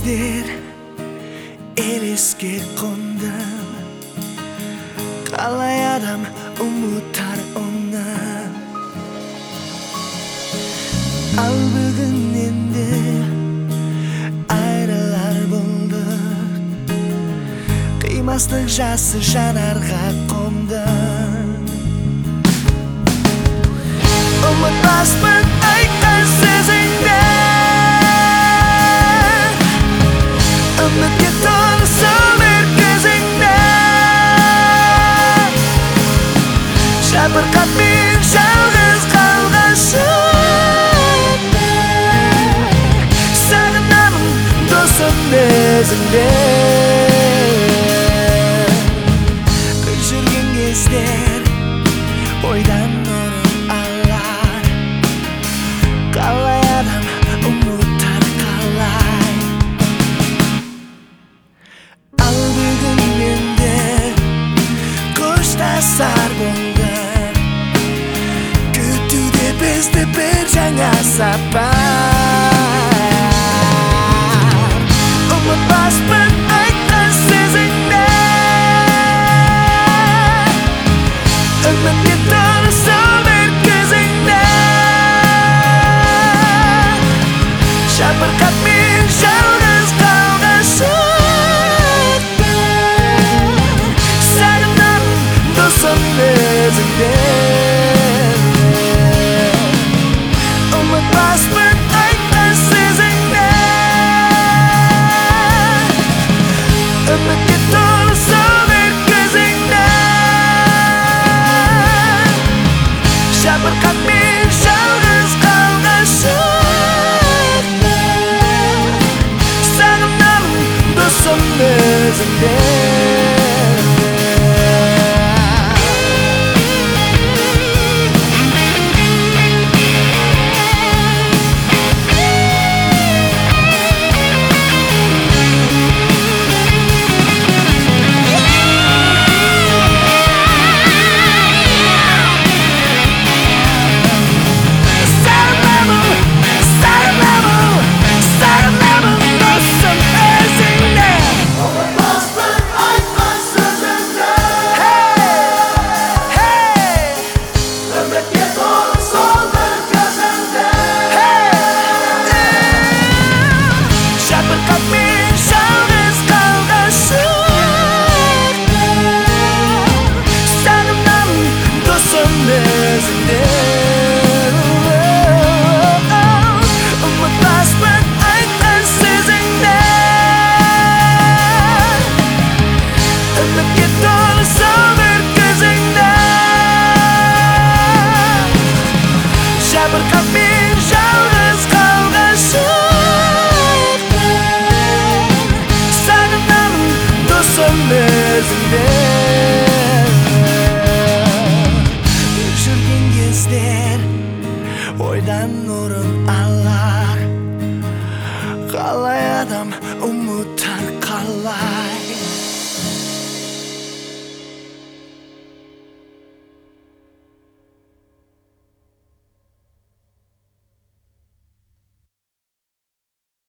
кездер елеске қонды, қалай адам ұмытар оны. Ал бүгін енді айрылар болдық, қимастық жасы жанарға қонды. Ұмытпаспын айтқан сөзіңді, үмітке толы сол бір көзіңді, жабырқап мен жалғыз қалғаншымды. Сағынамын досым өзіңді, бір жүрген кездер ойдан орын алар, қалай адам ұмытар қалай. Ал бүгін енді қоштасар болды, күтуде бізді бір жаңа сапар. Ұмытпаспын айтқан сөзіңді, үмітке толы сол бір көзіңді, жабырқап